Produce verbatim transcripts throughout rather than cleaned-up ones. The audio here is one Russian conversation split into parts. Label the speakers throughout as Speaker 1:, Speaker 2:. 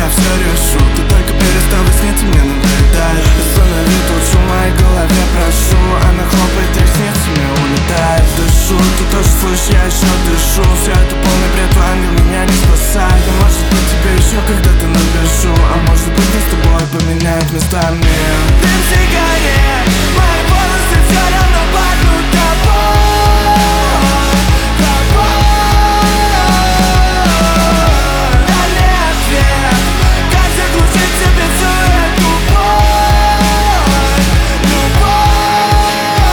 Speaker 1: я все решу. Ты только перестала сниться, мне надоедает. Останови тут шум в моей голове, прошу. Она хлопает ресницами, улетает в душу. Ты тоже слышишь, я еще дышу. Все это полный бред, твой ангел меня не спасает. А может быть тебе еще когда-то напишу. А может быть мы с тобой поменяют местами. Дым сигарет, мои волосы все равно пахнут тобой, тобой. Дай мне ответ, как заглушить себе всю эту боль, любовь.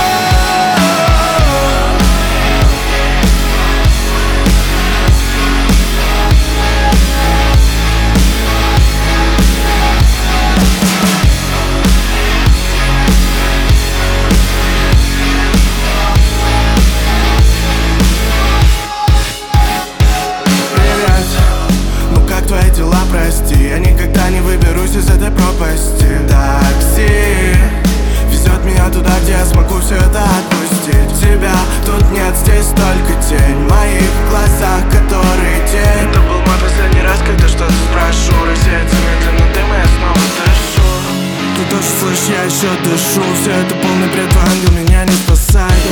Speaker 1: Прости, я никогда не выберусь из этой пропасти. Такси везет меня туда, где я смогу все это отпустить. Тебя тут нет, здесь только тень в моих глазах, которые тень. Это был мой последний раз, когда что-то спрошу. Рассеется медленно дым, и я снова дышу. Ты тоже слышишь, я еще дышу. Все это полный бред, твой ангел меня не спасает.